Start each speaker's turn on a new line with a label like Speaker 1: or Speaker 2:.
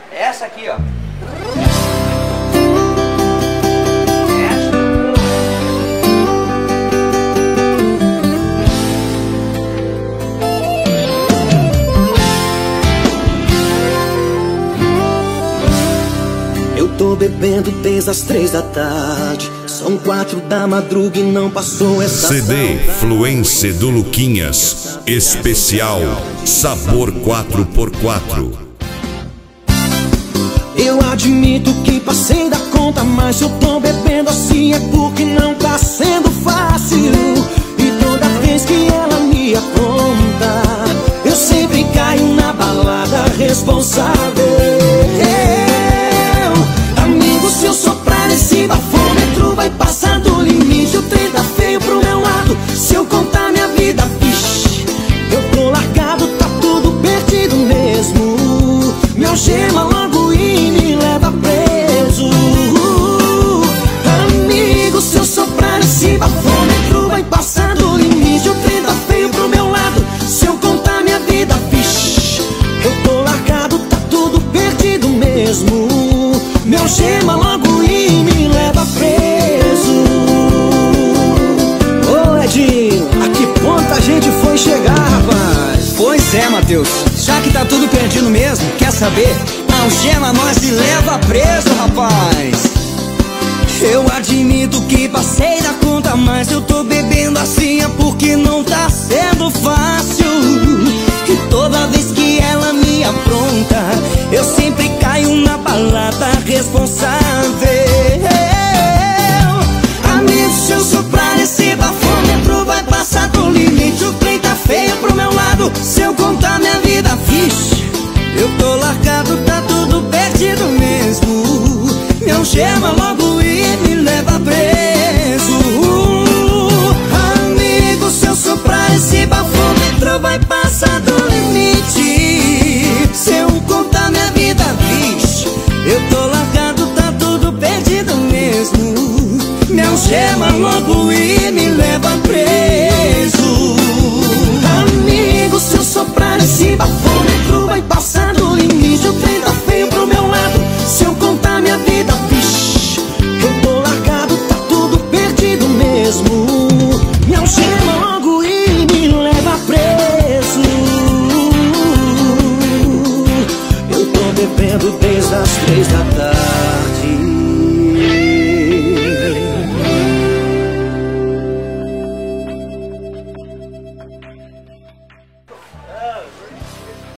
Speaker 1: É essa aqui, ó.
Speaker 2: Eu tô bebendo desde as 3 da tarde. São 4 da madruga e não passou essa
Speaker 3: CD Fluência do Luquinhas. Especial Sabor 4x4.
Speaker 2: Eu admito que passei da conta, mas eu tô bebendo assim é porque não tá sendo fácil. E toda vez que ela me apronta, eu sempre caio na balada responsável. Amigo, se eu soprar esse bafômetro, vai passar do limite. O trem tá feio pro meu lado. Se eu contar minha vida, vixe, eu tô largado, tá tudo perdido mesmo. Me algema logo e me leva preso. Amigo, se eu soprar esse bafômetro, vai passar do limite. O trem tá feio pro meu lado. Se eu contar minha vida, vixe, eu tô largado, tá tudo perdido mesmo. Me algema logo e me leva preso. Ô Edinho, a que ponto a gente foi chegar, rapaz?
Speaker 4: Pois é, Matheus, já que tá tudo perdido mesmo, quer saber? Algema nós e leva preso, rapaz. Eu admito que passei da conta, mas eu tô bebendo assim é porque não tá sendo fácil. E toda vez que ela me apronta, eu sempre caio na balada responsável. Amigo, se eu soprar esse bafômetro, vai passar do limite. O trem tá feio pro meu lado. Se eu contar minha vida, vixe, eu tô largado, tá tudo perdido mesmo. Me algema logo